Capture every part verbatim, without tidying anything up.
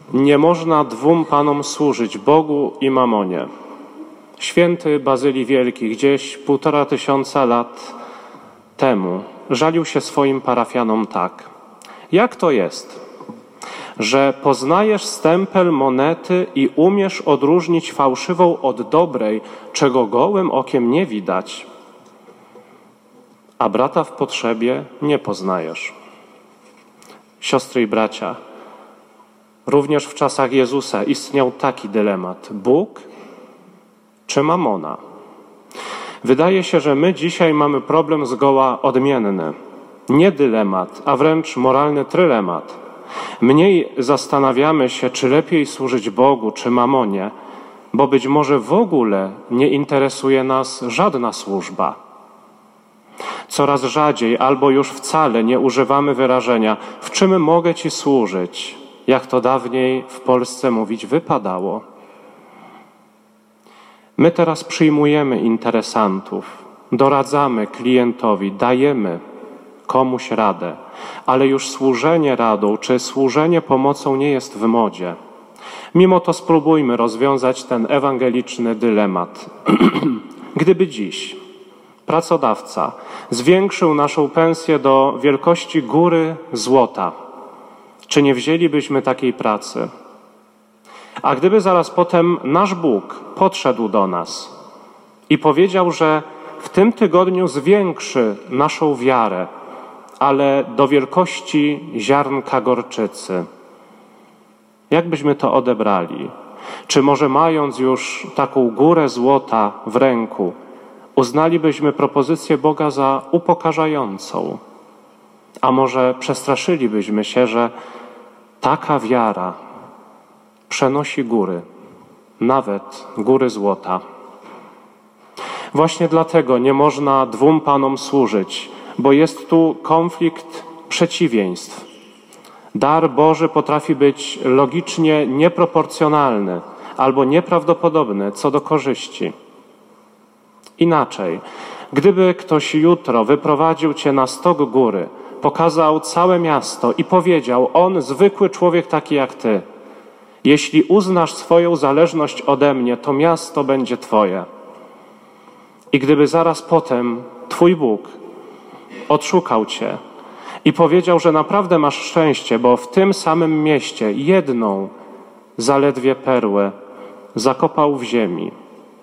Nie można dwóm panom służyć, Bogu i mamonie. Święty Bazylii Wielki gdzieś półtora tysiąca lat temu żalił się swoim parafianom tak. Jak to jest, że poznajesz stempel monety i umiesz odróżnić fałszywą od dobrej, czego gołym okiem nie widać, a brata w potrzebie nie poznajesz? Siostry i bracia, również w czasach Jezusa istniał taki dylemat: Bóg czy mamona? Wydaje się, że my dzisiaj mamy problem zgoła odmienny. Nie dylemat, a wręcz moralny trylemat. Mniej zastanawiamy się, czy lepiej służyć Bogu czy mamonie, bo być może w ogóle nie interesuje nas żadna służba. Coraz rzadziej albo już wcale nie używamy wyrażenia „w czym mogę Ci służyć”, jak to dawniej w Polsce mówić wypadało. My teraz przyjmujemy interesantów, doradzamy klientowi, dajemy komuś radę, ale już służenie radą czy służenie pomocą nie jest w modzie. Mimo to spróbujmy rozwiązać ten ewangeliczny dylemat. Gdyby dziś pracodawca zwiększył naszą pensję do wielkości góry złota, czy nie wzięlibyśmy takiej pracy? A gdyby zaraz potem nasz Bóg podszedł do nas i powiedział, że w tym tygodniu zwiększy naszą wiarę, ale do wielkości ziarnka gorczycy, jak byśmy to odebrali? Czy może mając już taką górę złota w ręku, uznalibyśmy propozycję Boga za upokarzającą? A może przestraszylibyśmy się, że taka wiara przenosi góry, nawet góry złota? Właśnie dlatego nie można dwóm panom służyć, bo jest tu konflikt przeciwieństw. Dar Boży potrafi być logicznie nieproporcjonalny albo nieprawdopodobny co do korzyści. Inaczej, gdyby ktoś jutro wyprowadził cię na stok góry, pokazał całe miasto i powiedział: on, zwykły człowiek taki jak ty, jeśli uznasz swoją zależność ode mnie, to miasto będzie twoje. I gdyby zaraz potem twój Bóg odszukał cię i powiedział, że naprawdę masz szczęście, bo w tym samym mieście jedną zaledwie perłę zakopał w ziemi,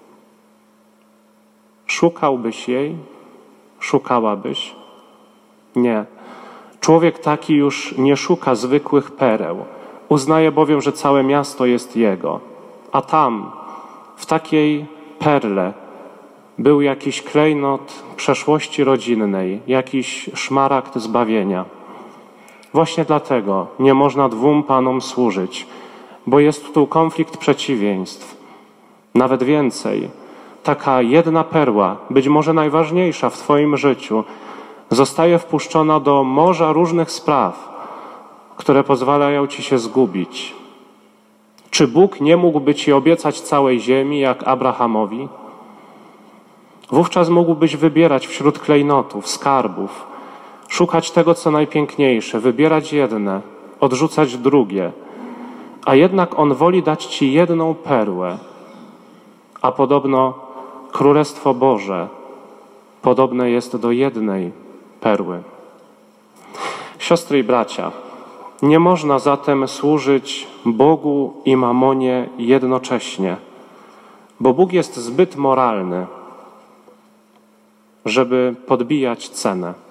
szukałbyś jej? Szukałabyś? Nie. Człowiek taki już nie szuka zwykłych pereł. Uznaje bowiem, że całe miasto jest jego. A tam, w takiej perle, był jakiś klejnot przeszłości rodzinnej, jakiś szmaragd zbawienia. Właśnie dlatego nie można dwóm panom służyć, bo jest tu konflikt przeciwieństw. Nawet więcej, taka jedna perła, być może najważniejsza w twoim życiu, zostaje wpuszczona do morza różnych spraw, które pozwalają ci się zgubić. Czy Bóg nie mógłby ci obiecać całej ziemi, jak Abrahamowi? Wówczas mógłbyś wybierać wśród klejnotów, skarbów, szukać tego, co najpiękniejsze, wybierać jedne, odrzucać drugie, a jednak On woli dać ci jedną perłę, a podobno Królestwo Boże podobne jest do jednej perły. Siostry i bracia, nie można zatem służyć Bogu i mamonie jednocześnie, bo Bóg jest zbyt moralny, żeby podbijać cenę.